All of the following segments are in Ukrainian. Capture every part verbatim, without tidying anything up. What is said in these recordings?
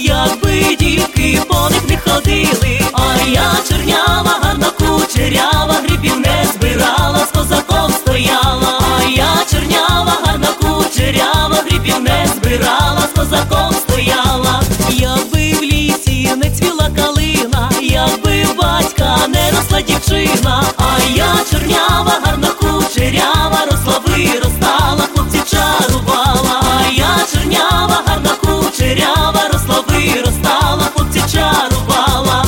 якби дівки по них не ходили. А я чорнява, гарна кучерява, грибів не збирала, з козаком стояла. А я чорнява, гарна кучерява, грибів не збирала, з козаком стояла. Якби в лісі не цвіла калина, якби в батька не росла дівчина. А я чорнява, гарна кучерява, росла виростала, хлопців чарувала. А я чорнява, гарна кучерява, росла виростала, хлопців чарувала.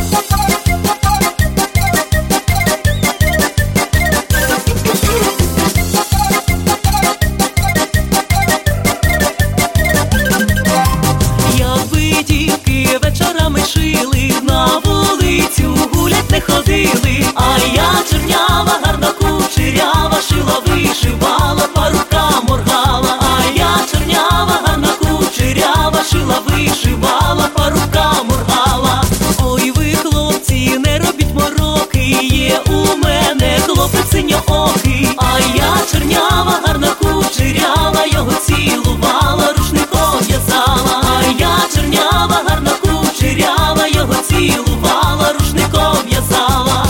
Якби дівки вечорами шили, на вулицю гулять не ходили. А я чорнява, гарна кучерява, шила, вишивала, по рукам моргала. А я чорнява, гарна кучерява, шила, вишивала, по рукам моргала. Ой, ви, хлопці, не робіть мороки, є у мене хлопець синьоокий. А я чорнява, гарна кучерява, його цілувала, рушником в'язала. А я чорнява, гарна кучерява, його цілувала, рушником в'язала.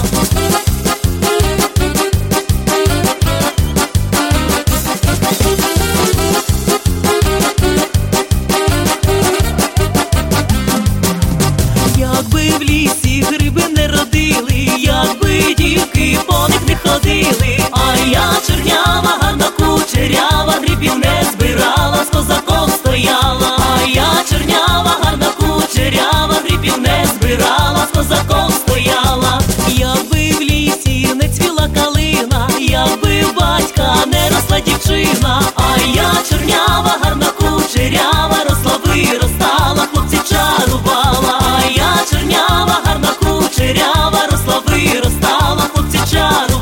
Якби в лісі гриби не родили, якби дівки по них не ходили. А я чорнява, гарна кучерява, грибів не збирала, з козаком стояла. А я чорнява, гарна кучерява, грибів не збирала, з козаком стояла. Якби в лісі не цвіла калина, якби в батька не росла дівчина. А я чорнява, гарна кучерява, росла виростала, хлопців чарувала. А я чорнява, гарна кучерява, росла виростала, хлопців чарувала.